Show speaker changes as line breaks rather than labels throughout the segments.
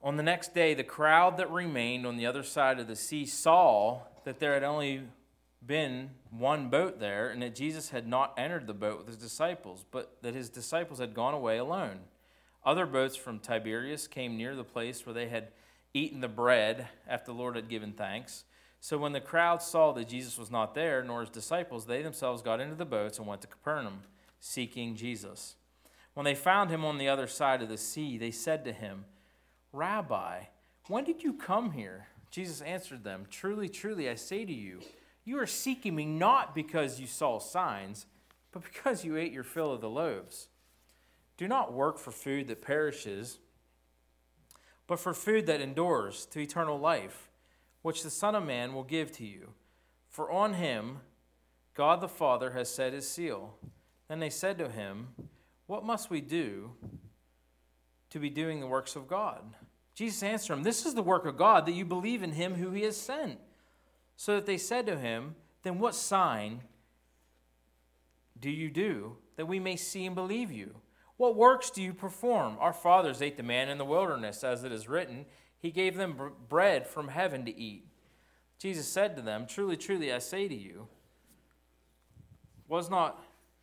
On the next day, the crowd that remained on the other side of the sea saw that there had only been one boat there, and that Jesus had not entered the boat with his disciples, but that his disciples had gone away alone. Other boats from Tiberias came near the place where they had eaten the bread after the Lord had given thanks. So when the crowd saw that Jesus was not there, nor his disciples, they themselves got into the boats and went to Capernaum, seeking Jesus. When they found him on the other side of the sea, they said to him, "Rabbi, when did you come here?" Jesus answered them, "Truly, truly, I say to you, you are seeking me not because you saw signs, but because you ate your fill of the loaves. Do not work for food that perishes, but for food that endures to eternal life, which the Son of Man will give to you. For on him God the Father has set his seal." Then they said to him, "What must we do to be doing the works of God?" Jesus answered them, "This is the work of God, that you believe in him who he has sent." So that they said to him, "Then what sign do you do, that we may see and believe you? What works do you perform? Our fathers ate the manna in the wilderness, as it is written, he gave them bread from heaven to eat." Jesus said to them, "Truly, truly, I say to you, was not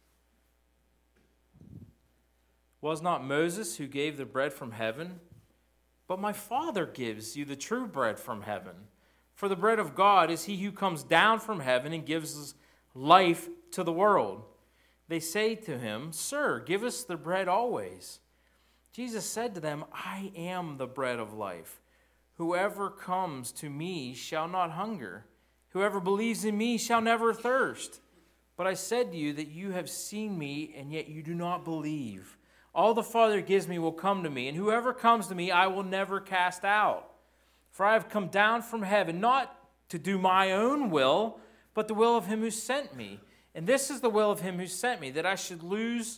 Moses who gave the bread from heaven? But my Father gives you the true bread from heaven. For the bread of God is he who comes down from heaven and gives life to the world." They say to him, "Sir, give us the bread always." Jesus said to them, "I am the bread of life. Whoever comes to me shall not hunger. Whoever believes in me shall never thirst. But I said to you that you have seen me, and yet you do not believe. All the Father gives me will come to me, and whoever comes to me I will never cast out. For I have come down from heaven, not to do my own will, but the will of him who sent me. And this is the will of him who sent me, that I should lose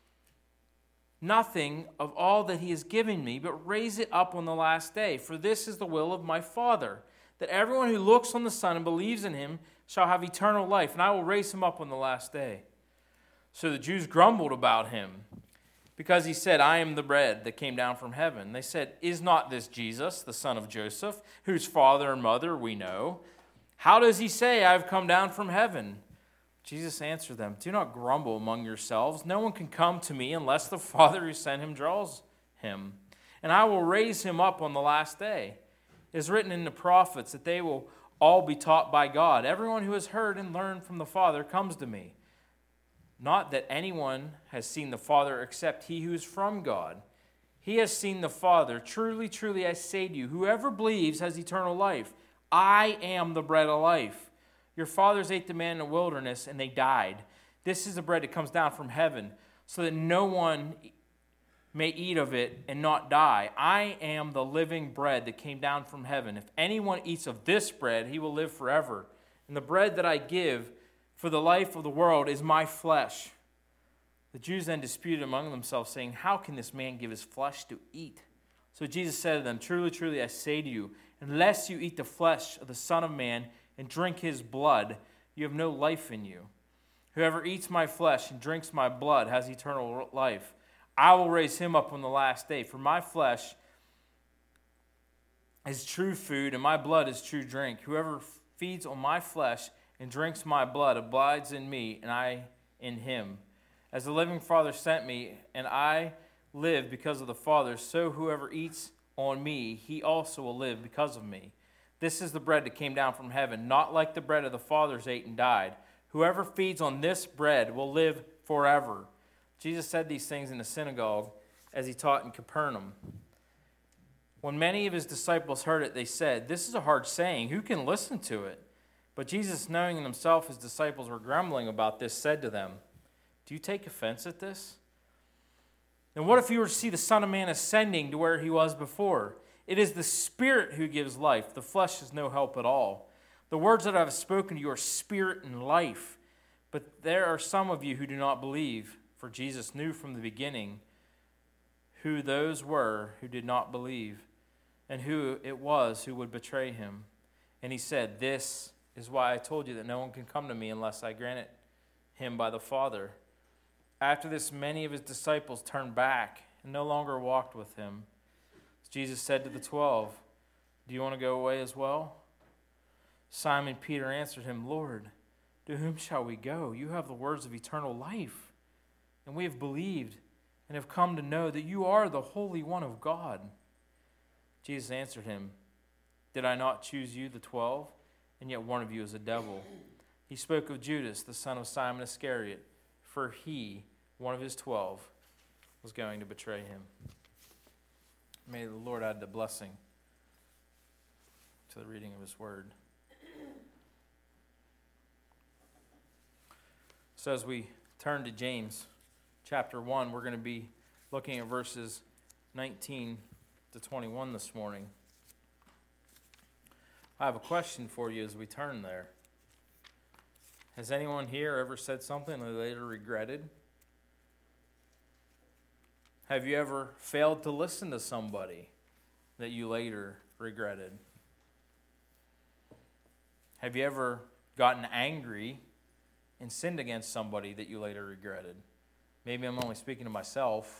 nothing of all that he has given me, but raise it up on the last day. For this is the will of my Father, that everyone who looks on the Son and believes in him shall have eternal life, and I will raise him up on the last day." So the Jews grumbled about him, because he said, "I am the bread that came down from heaven." They said, "Is not this Jesus, the son of Joseph, whose father and mother we know? How does he say, 'I have come down from heaven'?" Jesus answered them, "Do not grumble among yourselves. No one can come to me unless the Father who sent him draws him. And I will raise him up on the last day. It is written in the prophets that they will all be taught by God. Everyone who has heard and learned from the Father comes to me. Not that anyone has seen the Father except he who is from God. He has seen the Father. Truly, truly, I say to you, whoever believes has eternal life. I am the bread of life. Your fathers ate the manna in the wilderness, and they died. This is the bread that comes down from heaven, so that no one may eat of it and not die. I am the living bread that came down from heaven. If anyone eats of this bread, he will live forever. And the bread that I give for the life of the world is my flesh." The Jews then disputed among themselves, saying, "How can this man give his flesh to eat?" So Jesus said to them, "Truly, truly, I say to you, unless you eat the flesh of the Son of Man and drink his blood, you have no life in you. Whoever eats my flesh and drinks my blood has eternal life. I will raise him up on the last day. For my flesh is true food, and my blood is true drink. Whoever feeds on my flesh and drinks my blood abides in me, and I in him. As the living Father sent me, and I live because of the Father, so whoever eats on me, he also will live because of me. This is the bread that came down from heaven, not like the bread of the fathers ate and died. Whoever feeds on this bread will live forever." Jesus said these things in the synagogue as he taught in Capernaum. When many of his disciples heard it, they said, "This is a hard saying. Who can listen to it?" But Jesus, knowing in himself his disciples were grumbling about this, said to them, "Do you take offense at this? And what if you were to see the Son of Man ascending to where he was before? It is the Spirit who gives life. The flesh is no help at all. The words that I have spoken to you are spirit and life. But there are some of you who do not believe." For Jesus knew from the beginning who those were who did not believe, and who it was who would betray him. And he said, "This is why I told you that no one can come to me unless I grant it him by the Father." After this, many of his disciples turned back and no longer walked with him. Jesus said to the 12, "Do you want to go away as well?" Simon Peter answered him, "Lord, to whom shall we go? You have the words of eternal life, and we have believed and have come to know that you are the Holy One of God." Jesus answered him, "Did I not choose you, the 12? And yet one of you is a devil." He spoke of Judas, the son of Simon Iscariot, for he, one of his 12, was going to betray him. May the Lord add the blessing to the reading of his word. So as we turn to James chapter 1, we're going to be looking at verses 19 to 21 this morning. I have a question for you as we turn there. Has anyone here ever said something they later regretted? Have you ever failed to listen to somebody that you later regretted? Have you ever gotten angry and sinned against somebody that you later regretted? Maybe I'm only speaking to myself.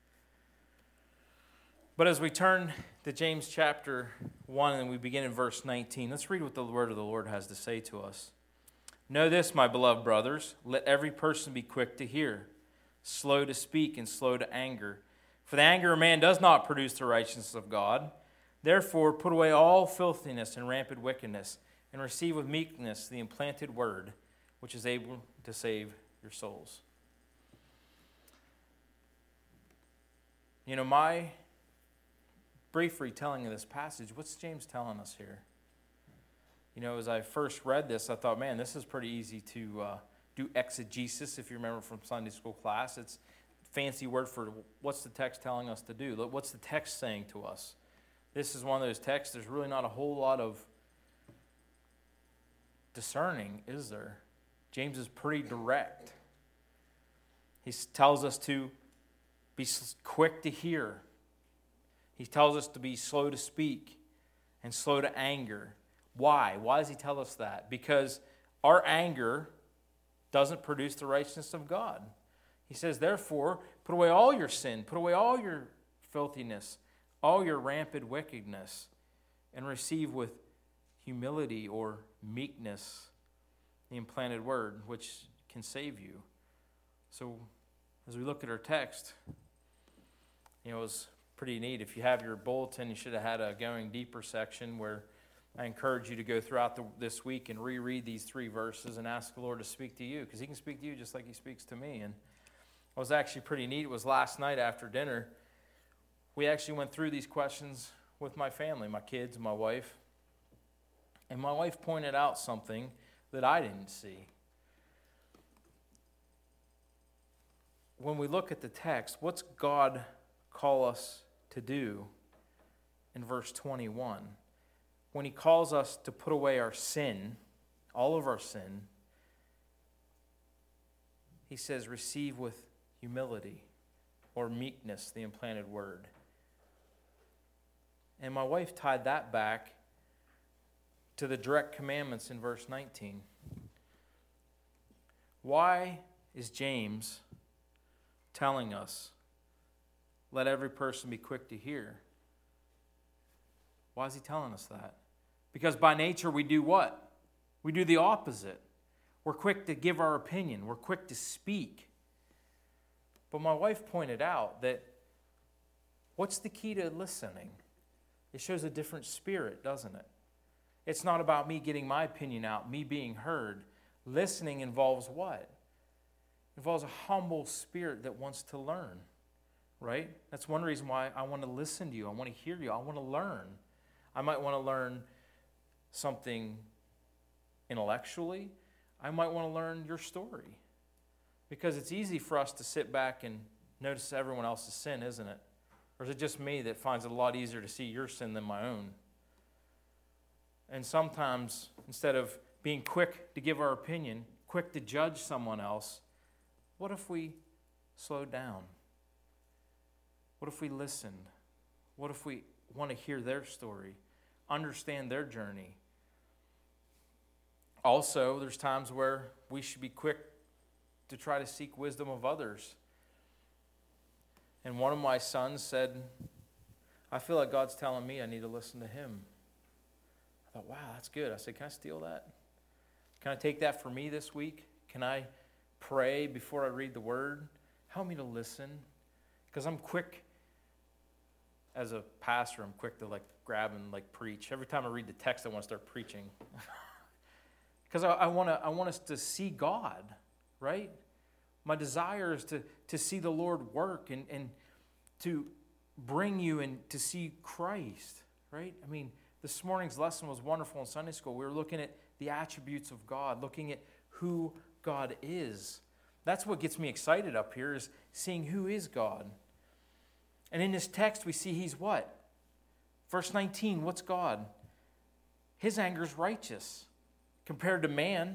But as we turn to James chapter 1 and we begin in verse 19, let's read what the word of the Lord has to say to us. "Know this, my beloved brothers, let every person be quick to hear, slow to speak, and slow to anger. For the anger of man does not produce the righteousness of God. Therefore, put away all filthiness and rampant wickedness, and receive with meekness the implanted word, which is able to save your souls." You know, my brief retelling of this passage, what's James telling us here? You know, as I first read this, I thought, man, this is pretty easy to do exegesis, if you remember from Sunday school class. It's a fancy word for what's the text telling us to do? What's the text saying to us? This is one of those texts, there's really not a whole lot of discerning, is there? James is pretty direct. He tells us to be quick to hear. He tells us to be slow to speak and slow to anger. Why? Why does he tell us that? Because our anger doesn't produce the righteousness of God. He says, therefore, put away all your sin, put away all your filthiness, all your rampant wickedness, and receive with humility or meekness the implanted word, which can save you. So, as we look at our text, you know, it was pretty neat. If you have your bulletin, you should have had a Going Deeper section where I encourage you to go throughout this week and reread these 3 verses and ask the Lord to speak to you, because he can speak to you just like he speaks to me. And it was actually pretty neat. It was last night after dinner. We actually went through these questions with my family, my kids, my wife. And my wife pointed out something that I didn't see. When we look at the text, what's God call us to do in verse 21? When he calls us to put away our sin, all of our sin, he says, receive with humility or meekness the implanted word. And my wife tied that back to the direct commandments in verse 19. Why is James telling us, let every person be quick to hear? Why is he telling us that? Because by nature we do what? We do the opposite. We're quick to give our opinion. We're quick to speak. But my wife pointed out that what's the key to listening? It shows a different spirit, doesn't it? It's not about me getting my opinion out, me being heard. Listening involves what? It involves a humble spirit that wants to learn, right? That's one reason why I want to listen to you. I want to hear you. I want to learn. I might want to learn something intellectually. I might want to learn your story. Because it's easy for us to sit back and notice everyone else's sin, isn't it? Or is it just me that finds it a lot easier to see your sin than my own? And sometimes, instead of being quick to give our opinion, quick to judge someone else, what if we slowed down? What if we listened? What if we want to hear their story, understand their journey? Also, there's times where we should be quick to try to seek wisdom of others. And one of my sons said, I feel like God's telling me I need to listen to him. I thought, wow, that's good. I said, can I steal that? Can I take that for me this week? Can I pray before I read the word? Help me to listen. Because I'm quick, as a pastor, I'm quick to grab and preach. Every time I read the text, I want to start preaching. Because I want us to see God, right? My desire is to see the Lord work and to bring you and to see Christ, right? I mean, this morning's lesson was wonderful in Sunday school. We were looking at the attributes of God, looking at who God is. That's what gets me excited up here, is seeing who is God. And in this text, we see he's what? Verse 19, what's God? His anger is righteous compared to man.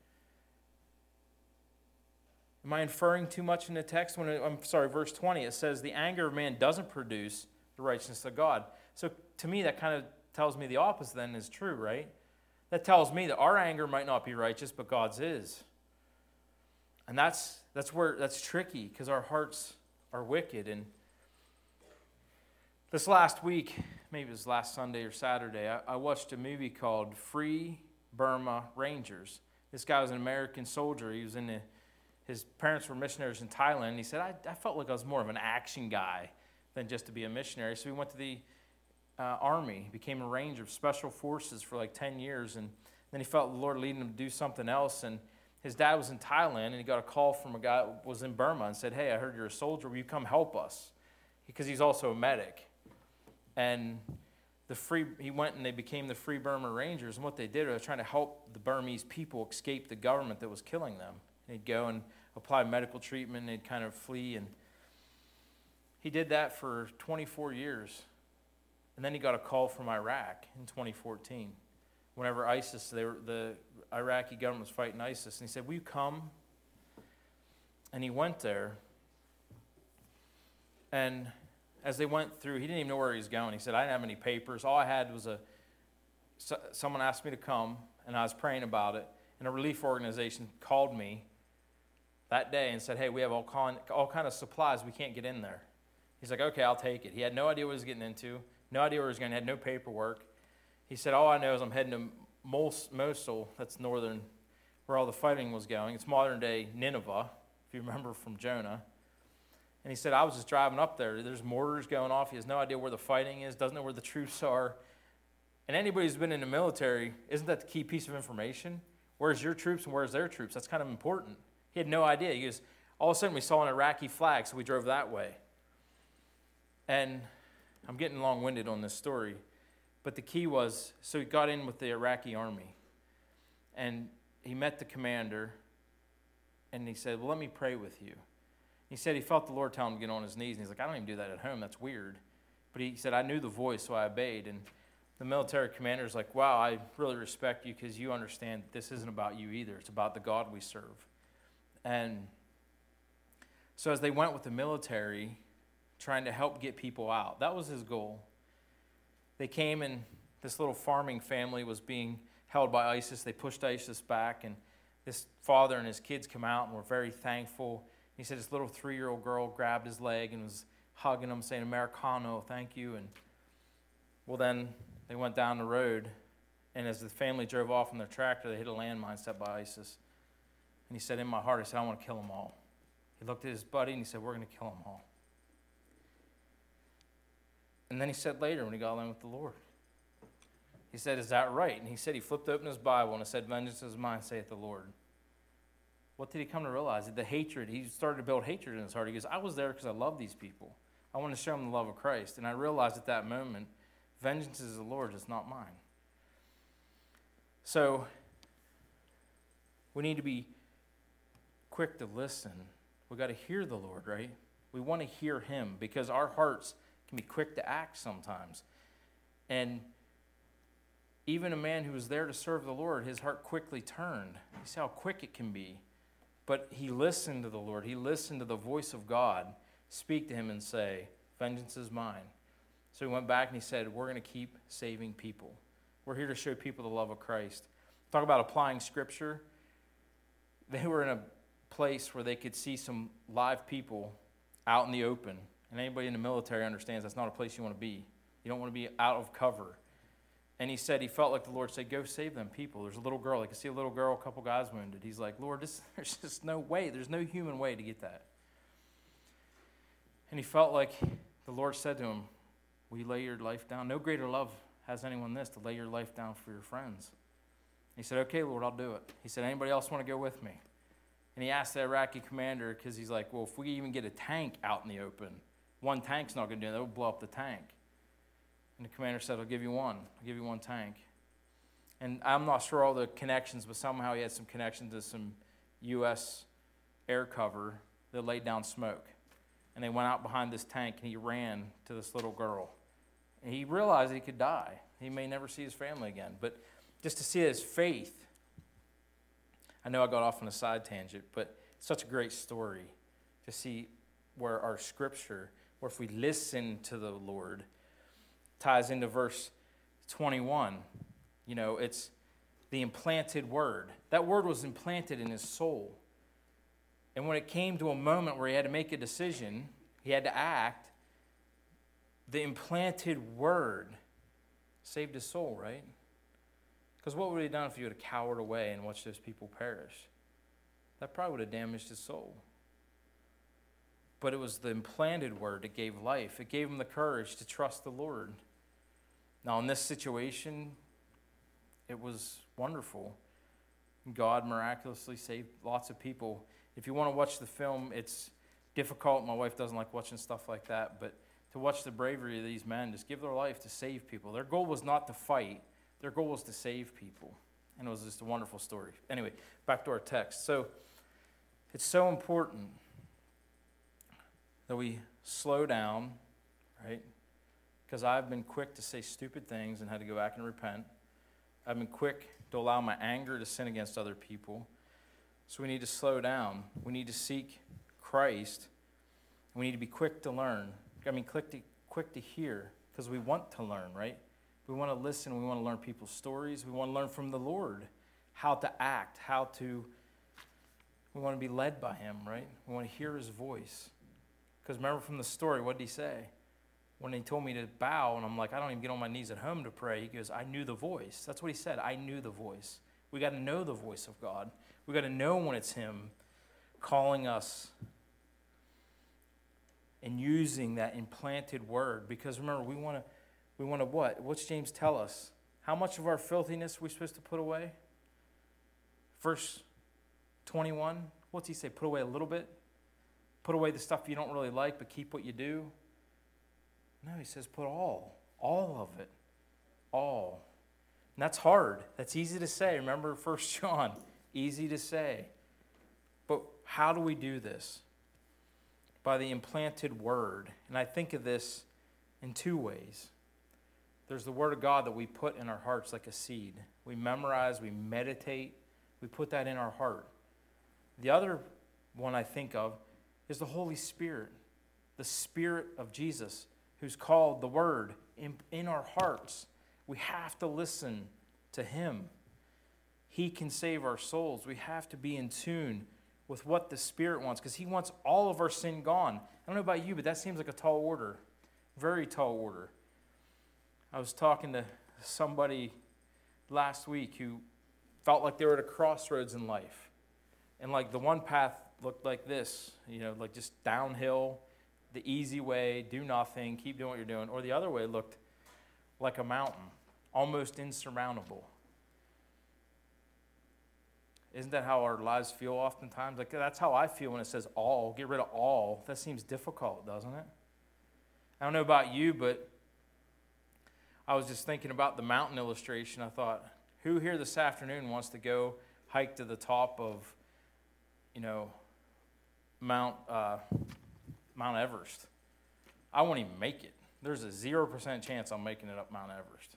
Am I inferring too much in the text? Verse 20, it says the anger of man doesn't produce the righteousness of God. So to me, that kind of tells me the opposite then is true, right? That tells me that our anger might not be righteous, but God's is. And that's tricky, because our hearts are wicked. And this last week, maybe it was last Sunday or Saturday, I watched a movie called Free Burma Rangers. This guy was an American soldier. He was his parents were missionaries in Thailand. He said, I felt like I was more of an action guy than just to be a missionary. So he went to the Army, became a ranger of special forces for 10 years. And then he felt the Lord leading him to do something else. And his dad was in Thailand, and he got a call from a guy who was in Burma and said, hey, I heard you're a soldier. Will you come help us? Because he's also a medic. And he went and they became the Free Burma Rangers. And what they did was trying to help the Burmese people escape the government that was killing them. And he'd go and apply medical treatment, and they'd kind of flee. And he did that for 24 years. And then he got a call from Iraq in 2014. Whenever the Iraqi government was fighting ISIS. And he said, will you come? And he went there. And as they went through, he didn't even know where he was going. He said, I didn't have any papers. All I had was someone asked me to come, and I was praying about it. And a relief organization called me that day and said, hey, we have all kind of supplies. We can't get in there. He's like, okay, I'll take it. He had no idea what he was getting into, no idea where he was going. He had no paperwork. He said, all I know is I'm heading to Mosul, that's northern, where all the fighting was going. It's modern-day Nineveh, if you remember from Jonah. And he said, I was just driving up there. There's mortars going off. He has no idea where the fighting is, doesn't know where the troops are. And anybody who's been in the military, isn't that the key piece of information? Where's your troops and where's their troops? That's kind of important. He had no idea. He goes, all of a sudden we saw an Iraqi flag, so we drove that way. And I'm getting long-winded on this story. But the key was, so he got in with the Iraqi army. And he met the commander. And he said, well, let me pray with you. He said he felt the Lord tell him to get on his knees. And he's like, I don't even do that at home. That's weird. But he said, I knew the voice, so I obeyed. And the military commander's like, wow, I really respect you because you understand that this isn't about you either. It's about the God we serve. And so as they went with the military, trying to help get people out, that was his goal. They came, and this little farming family was being held by ISIS. They pushed ISIS back, and this father and his kids come out and were very thankful. He said his little 3-year-old girl grabbed his leg and was hugging him, saying, Americano, thank you. And well, then they went down the road, and as the family drove off in their tractor, they hit a landmine set by ISIS. And he said, in my heart, I said, I want to kill them all. He looked at his buddy, and he said, we're going to kill them all. And then he said later, when he got alone with the Lord, he said, is that right? And he said he flipped open his Bible, and it said, vengeance is mine, saith the Lord. What did he come to realize? The hatred, he started to build hatred in his heart. He goes, I was there because I love these people. I want to show them the love of Christ. And I realized at that moment, vengeance is the Lord's, it's not mine. So we need to be quick to listen. We've got to hear the Lord, right? We want to hear him because our hearts can be quick to act sometimes. And even a man who was there to serve the Lord, his heart quickly turned. You see how quick it can be. But he listened to the Lord. He listened to the voice of God speak to him and say, vengeance is mine. So he went back and he said, we're going to keep saving people. We're here to show people the love of Christ. Talk about applying Scripture. They were in a place where they could see some live people out in the open. And anybody in the military understands that's not a place you want to be. You don't want to be out of cover. And he said he felt like the Lord said, go save them people. There's a little girl. He could see a little girl, a couple guys wounded. He's like, Lord, there's just no way. There's no human way to get that. And he felt like the Lord said to him, will you lay your life down? No greater love has anyone this, to lay your life down for your friends. He said, okay, Lord, I'll do it. He said, anybody else want to go with me? And he asked the Iraqi commander, because he's like, well, if we even get a tank out in the open, one tank's not going to do it. That would blow up the tank. And the commander said, I'll give you one. I'll give you one tank. And I'm not sure all the connections, but somehow he had some connection to some U.S. air cover that laid down smoke. And they went out behind this tank, and he ran to this little girl. And he realized he could die. He may never see his family again. But just to see his faith, I know I got off on a side tangent, but it's such a great story to see where our scripture, or if we listen to the Lord, ties into verse 21. You know, it's the implanted word. That word was implanted in his soul. And when it came to a moment where he had to make a decision, he had to act, the implanted word saved his soul, right? Because what would he have done if he would have cowered away and watched those people perish? That probably would have damaged his soul. But it was the implanted word that gave life. It gave him the courage to trust the Lord. Now, in this situation, it was wonderful. God miraculously saved lots of people. If you want to watch the film, it's difficult. My wife doesn't like watching stuff like that. But to watch the bravery of these men, just give their life to save people. Their goal was not to fight. Their goal was to save people. And it was just a wonderful story. Anyway, back to our text. So it's so important that we slow down, right? Because I've been quick to say stupid things and had to go back and repent. I've been quick to allow my anger to sin against other people. So we need to slow down. We need to seek Christ. We need to be quick to learn. I mean, quick to hear, because we want to learn, right? We want to listen. We want to learn people's stories. We want to learn from the Lord how to act, we want to be led by him, right? We want to hear his voice. Because remember from the story, what did he say? When he told me to bow, and I'm like, I don't even get on my knees at home to pray. He goes, I knew the voice. That's what he said. I knew the voice. We got to know the voice of God. We got to know when it's him calling us and using that implanted word. Because remember, we want to what? What's James tell us? How much of our filthiness are we supposed to put away? Verse 21, what's he say? Put away a little bit? Put away the stuff you don't really like, but keep what you do? No, he says put all of it, all. And that's hard. That's easy to say. Remember 1 John, easy to say. But how do we do this? By the implanted word. And I think of this in two ways. There's the word of God that we put in our hearts like a seed. We memorize, we meditate, we put that in our heart. The other one I think of is the Holy Spirit, the Spirit of Jesus, who's called the Word in our hearts. We have to listen to him. He can save our souls. We have to be in tune with what the Spirit wants, because he wants all of our sin gone. I don't know about you, but that seems like a tall order, very tall order. I was talking to somebody last week who felt like they were at a crossroads in life. And like the one path looked like this, like just downhill, the easy way, do nothing, keep doing what you're doing. Or the other way looked like a mountain, almost insurmountable. Isn't that how our lives feel oftentimes? Like that's how I feel when it says all. Get rid of all. That seems difficult, doesn't it? I don't know about you, but I was just thinking about the mountain illustration. I thought, who here this afternoon wants to go hike to the top of, Mount Everest? I won't even make it. There's a 0% chance I'm making it up Mount Everest.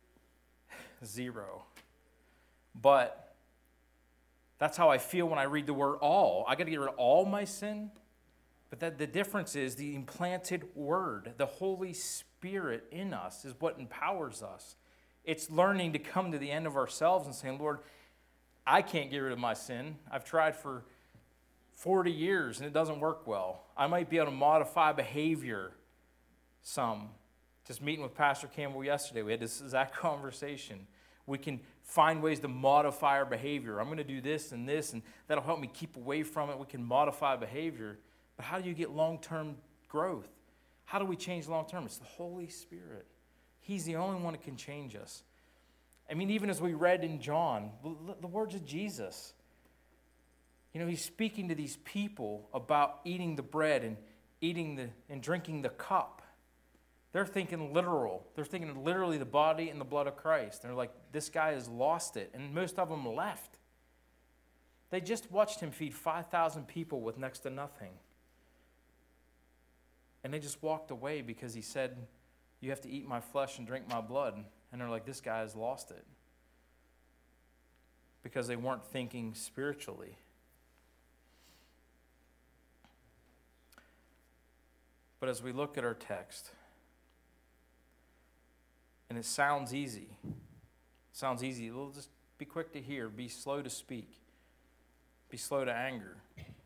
0. But that's how I feel when I read the word all. I got to get rid of all my sin. But the difference is the implanted word, the Holy Spirit in us is what empowers us. It's learning to come to the end of ourselves and saying, Lord, I can't get rid of my sin. I've tried for 40 years and it doesn't work well. I might be able to modify behavior some, Just meeting with Pastor Campbell yesterday, we had this exact conversation. We can find ways to modify our behavior. I'm going to do this, and that'll help me keep away from it. We can modify behavior. But how do you get long-term growth? How do we change long-term? It's the Holy Spirit. He's the only one that can change us. I mean, even as we read in John, the words of Jesus. He's speaking to these people about eating the bread and drinking the cup. They're thinking literal. They're thinking literally the body and the blood of Christ. They're like, this guy has lost it. And most of them left. They just watched him feed 5,000 people with next to nothing. And they just walked away because he said, you have to eat my flesh and drink my blood. And they're like, this guy has lost it. Because they weren't thinking spiritually. But as we look at our text, and it sounds easy. We'll just be quick to hear, be slow to speak, be slow to anger.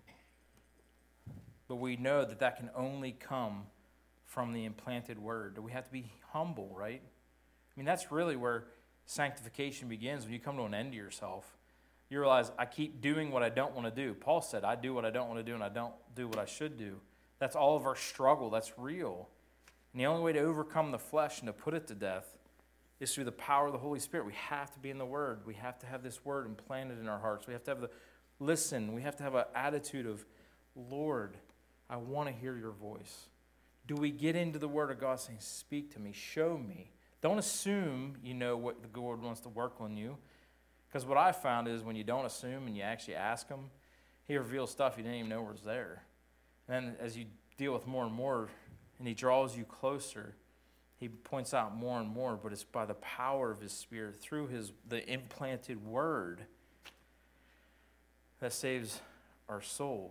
But we know that can only come from the implanted word. We have to be humble, right? I mean, that's really where sanctification begins. When you come to an end to yourself, you realize, I keep doing what I don't want to do. Paul said, I do what I don't want to do, and I don't do what I should do. That's all of our struggle. That's real. And the only way to overcome the flesh and to put it to death is through the power of the Holy Spirit. We have to be in the Word. We have to have this Word implanted in our hearts. We have to have listen. We have to have an attitude of, Lord, I want to hear your voice. Do we get into the Word of God saying, speak to me, show me? Don't assume you know what the Lord wants to work on you. Because what I found is when you don't assume and you actually ask Him, He reveals stuff you didn't even know was there. And then as you deal with more and more, and He draws you closer, He points out more and more, but it's by the power of His Spirit, through the implanted Word, that saves our soul.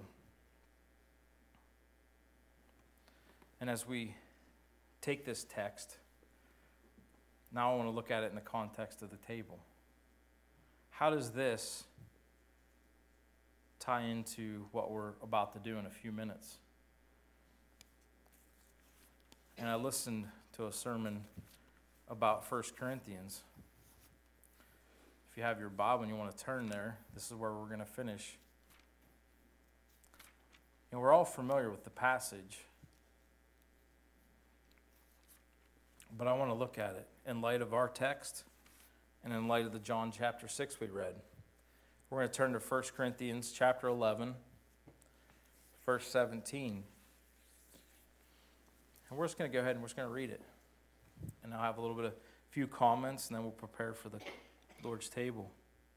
And as we take this text, now I want to look at it in the context of the table. How does this tie into what we're about to do in a few minutes? And I listened to a sermon about 1 Corinthians. If you have your Bible and you want to turn there, this is where we're going to finish. And we're all familiar with the passage, but I want to look at it in light of our text and in light of the John chapter 6 we read. We're going to turn to 1 Corinthians chapter 11, verse 17. And we're just going to go ahead and we're just going to read it. And I'll have a few comments, and then we'll prepare for the Lord's table.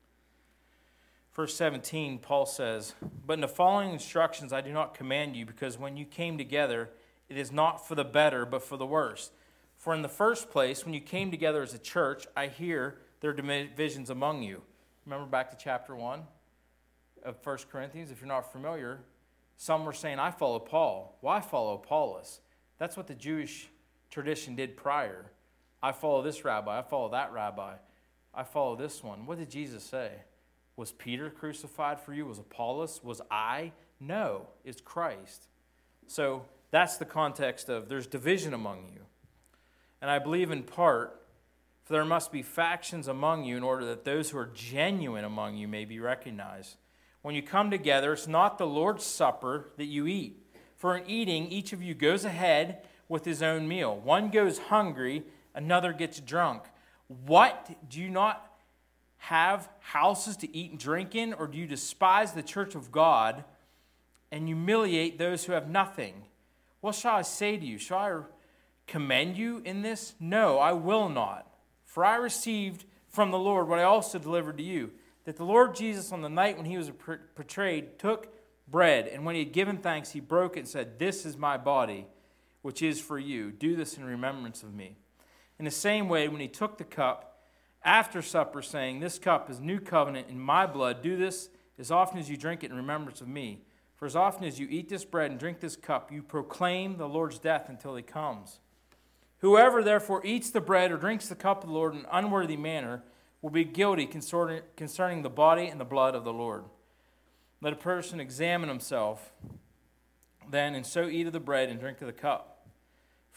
Verse 17, Paul says, "But in the following instructions I do not command you, because when you came together, it is not for the better, but for the worse. For in the first place, when you came together as a church, I hear there are divisions among you." Remember back to chapter 1 of 1 Corinthians? If you're not familiar, some were saying, I follow Paul. Well, I follow Apollos. That's what the Jewish tradition did prior. I follow this rabbi. I follow that rabbi. I follow this one. What did Jesus say? Was Peter crucified for you? Was Apollos? Was I? No, it's Christ. So that's the context of there's division among you. And I believe in part, for there must be factions among you in order that those who are genuine among you may be recognized. When you come together, it's not the Lord's Supper that you eat. For in eating, each of you goes ahead with his own meal. One goes hungry, another gets drunk. What? Do you not have houses to eat and drink in? Or do you despise the church of God and humiliate those who have nothing? What shall I say to you? Shall I commend you in this? No, I will not. For I received from the Lord what I also delivered to you, that the Lord Jesus on the night when he was betrayed took bread, and when he had given thanks, he broke it and said, "This is my body, which is for you. Do this in remembrance of me." In the same way, when he took the cup after supper, saying, "This cup is new covenant in my blood. Do this as often as you drink it in remembrance of me. For as often as you eat this bread and drink this cup, you proclaim the Lord's death until he comes. Whoever therefore eats the bread or drinks the cup of the Lord in an unworthy manner will be guilty concerning the body and the blood of the Lord. Let a person examine himself then, and so eat of the bread and drink of the cup.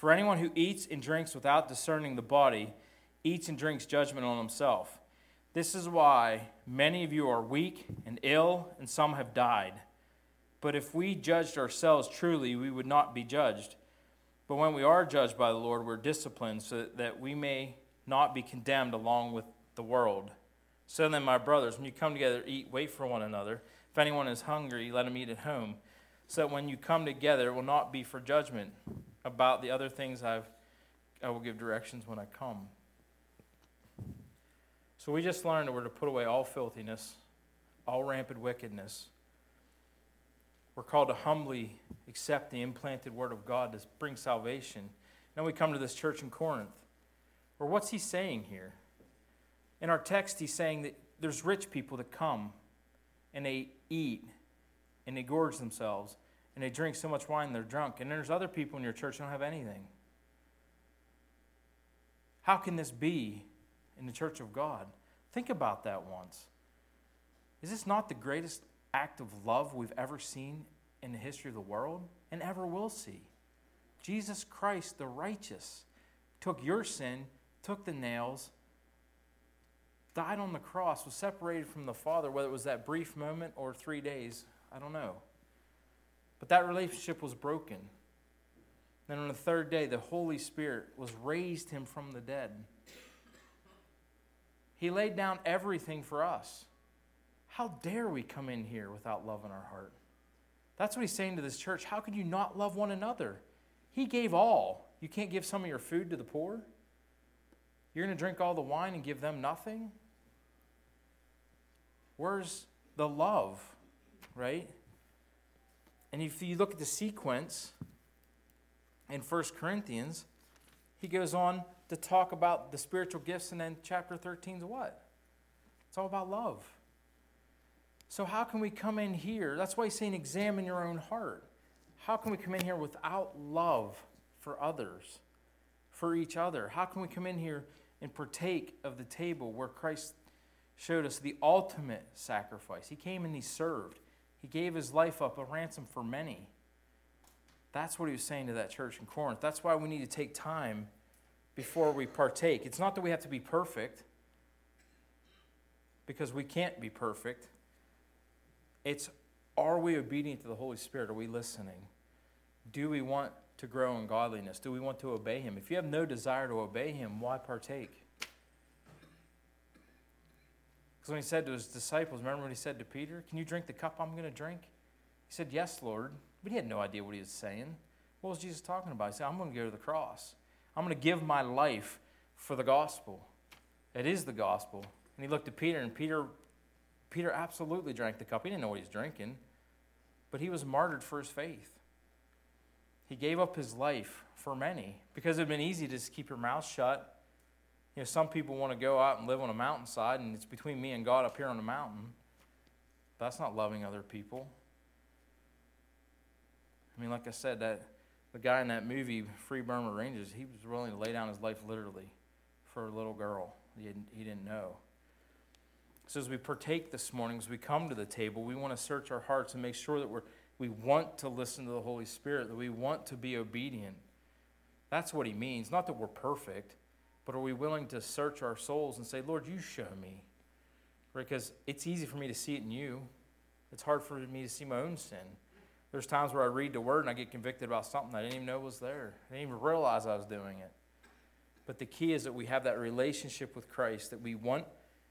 For anyone who eats and drinks without discerning the body eats and drinks judgment on himself. This is why many of you are weak and ill, and some have died. But if we judged ourselves truly, we would not be judged. But when we are judged by the Lord, we're disciplined so that we may not be condemned along with the world. So then, my brothers, when you come together to eat, wait for one another. If anyone is hungry, let him eat at home, so that when you come together, it will not be for judgment. About the other things I will give directions when I come. So we just learned that we're to put away all filthiness, all rampant wickedness. We're called to humbly accept the implanted word of God to bring salvation. Now we come to this church in Corinth. Or what's he saying here? In our text, he's saying that there's rich people that come and they eat and they gorge themselves and they drink so much wine they're drunk. And there's other people in your church who don't have anything. How can this be in the church of God? Think about that once. Is this not the greatest act of love we've ever seen in the history of the world and ever will see? Jesus Christ, the righteous, took your sin, took the nails, died on the cross, was separated from the Father, whether it was that brief moment or 3 days, I don't know. But that relationship was broken. Then on the third day, the Holy Spirit was raised him from the dead. He laid down everything for us. How dare we come in here without love in our heart? That's what he's saying to this church. How could you not love one another? He gave all. You can't give some of your food to the poor? You're going to drink all the wine and give them nothing? Where's the love, right? And if you look at the sequence in 1 Corinthians, he goes on to talk about the spiritual gifts, and then chapter 13 is what? It's all about love. So how can we come in here? That's why he's saying examine your own heart. How can we come in here without love for others, for each other? How can we come in here and partake of the table where Christ showed us the ultimate sacrifice? He came and he served. He gave his life up a ransom for many. That's what he was saying to that church in Corinth. That's why we need to take time before we partake. It's not that we have to be perfect, because we can't be perfect. It's, are we obedient to the Holy Spirit? Are we listening? Do we want to grow in godliness? Do we want to obey him? If you have no desire to obey him, why partake? Because when he said to his disciples, remember what he said to Peter? Can you drink the cup I'm going to drink? He said, yes, Lord. But he had no idea what he was saying. What was Jesus talking about? He said, I'm going to go to the cross. I'm going to give my life for the gospel. It is the gospel. And he looked at Peter, and Peter absolutely drank the cup. He didn't know what he was drinking, but he was martyred for his faith. He gave up his life for many, because it had been easy to just keep your mouth shut. You know, some people want to go out and live on a mountainside, and it's between me and God up here on the mountain. But that's not loving other people. I mean, like I said, the guy in that movie, Free Burma Rangers, he was willing to lay down his life literally for a little girl he didn't know. So as we partake this morning, as we come to the table, we want to search our hearts and make sure that we want to listen to the Holy Spirit, that we want to be obedient. That's what he means. Not that we're perfect, but are we willing to search our souls and say, Lord, you show me? Because it's easy for me to see it in you. It's hard for me to see my own sin. There's times where I read the Word and I get convicted about something I didn't even know was there. I didn't even realize I was doing it. But the key is that we have that relationship with Christ, that we want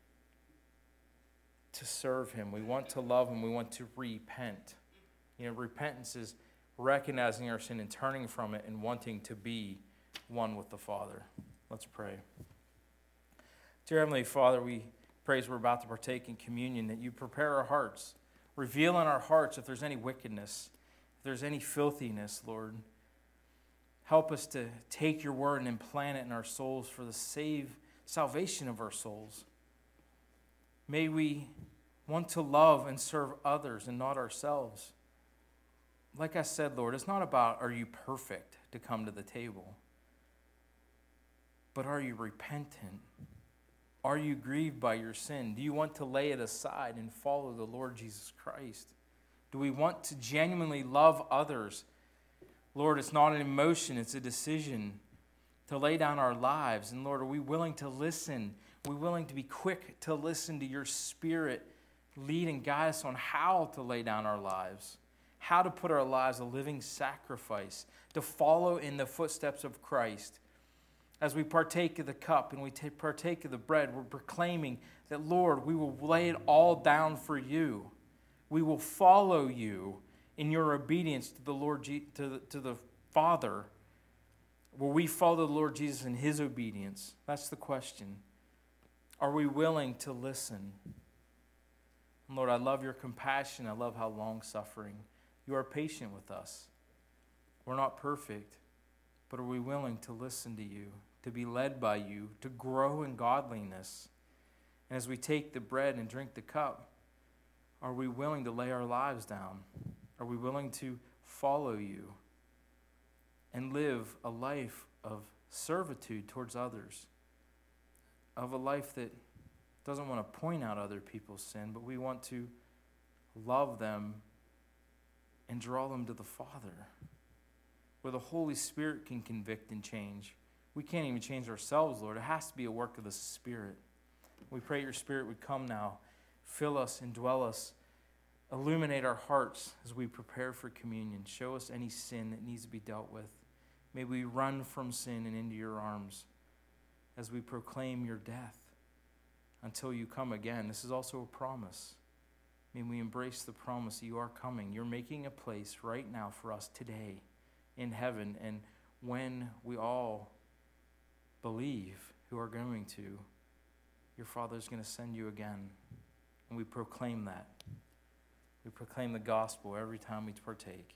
to serve him, we want to love him, we want to repent. You know, repentance is recognizing our sin and turning from it and wanting to be one with the Father. Let's pray. Dear Heavenly Father, we praise we're about to partake in communion, that you prepare our hearts. Reveal in our hearts if there's any wickedness, if there's any filthiness, Lord. Help us to take your word and implant it in our souls for the salvation of our souls. May we want to love and serve others and not ourselves. Like I said, Lord, it's not about are you perfect to come to the table, but are you repentant? Are you grieved by your sin? Do you want to lay it aside and follow the Lord Jesus Christ? Do we want to genuinely love others Lord, it's not an emotion, it's a decision to lay down our lives. And Lord, are we willing to listen? Are we willing to be quick to listen to your Spirit lead and guide us on how to lay down our lives, how to put our lives a living sacrifice, to follow in the footsteps of Christ? As we partake of the cup and we partake of the bread, we're proclaiming that, Lord, we will lay it all down for you. We will follow you in your obedience to the Lord, to the Father. Will we follow the Lord Jesus in his obedience? That's the question. Are we willing to listen? And Lord, I love your compassion. I love how long-suffering. You are patient with us. We're not perfect, but are we willing to listen to you, to be led by you, to grow in godliness? And as we take the bread and drink the cup, are we willing to lay our lives down? Are we willing to follow you and live a life of servitude towards others, of a life that doesn't want to point out other people's sin, but we want to love them and draw them to the Father, where the Holy Spirit can convict and change? We can't even change ourselves, Lord. It has to be a work of the Spirit. We pray your Spirit would come now, fill us, indwell us, illuminate our hearts as we prepare for communion. Show us any sin that needs to be dealt with. May we run from sin and into your arms as we proclaim your death until you come again. This is also a promise. May we embrace the promise that you are coming. You're making a place right now for us today in heaven. And when we all believe, who are going to, your Father is going to send you again. And we proclaim that. We proclaim the gospel every time we partake.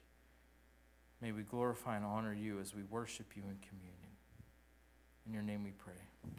May we glorify and honor you as we worship you in communion. In your name we pray.